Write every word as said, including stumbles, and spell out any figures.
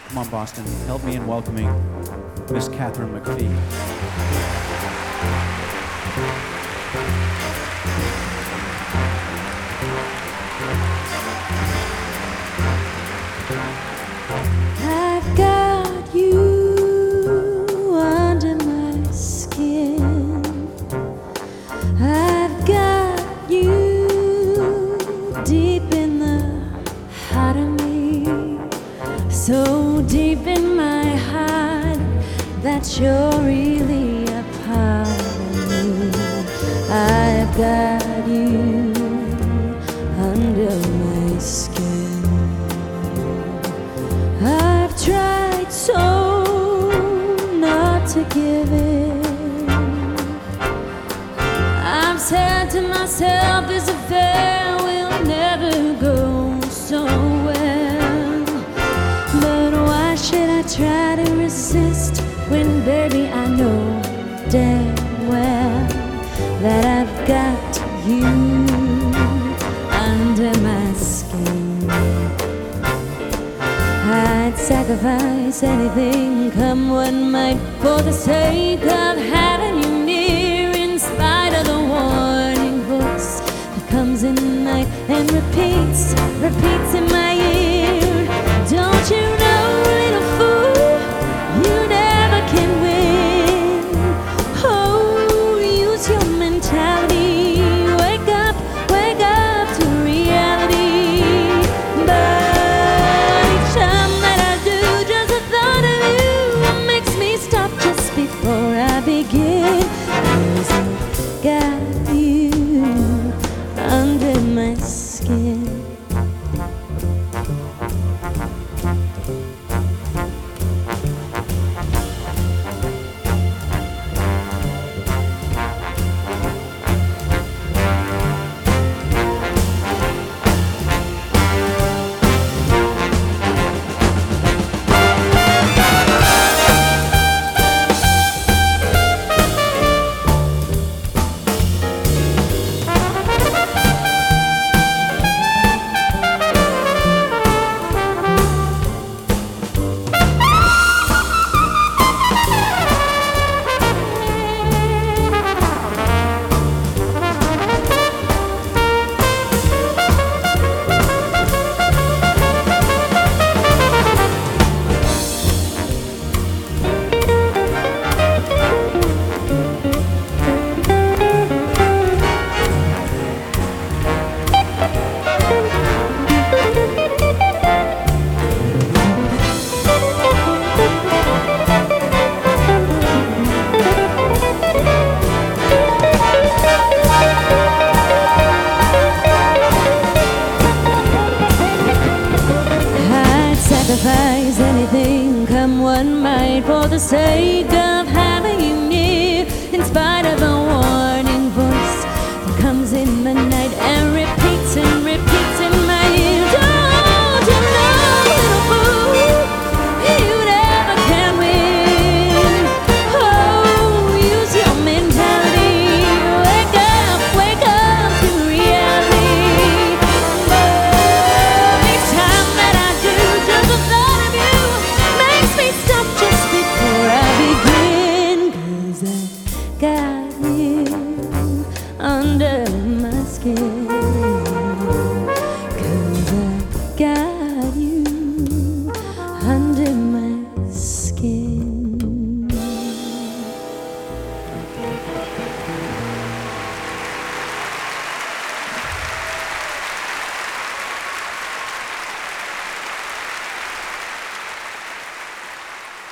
Come on, Boston, help me in welcoming Miss Catherine McPhee. I've got you under my skin. I've got you deep in the heart of me, so deep in my heart that you're really a part of me. I've got you under my skin. I've tried so not to give in. I've said to myself this affair will never go so well. But why should I try to resist when, baby, I know damn well that I've got you under my skin. I'd sacrifice anything, come what might, for the sake of having you near, in spite of the warning voice that comes in the night and repeats, repeats in my ear. Don't you know, little fool, you never can win. Oh, use your mentality. Wake up, wake up to reality. But each time that I do, just the thought of you makes me stop just before I begin. 'Cause I've got you under my skin. Sacrifice anything, come what might, for the sake of having you near, in spite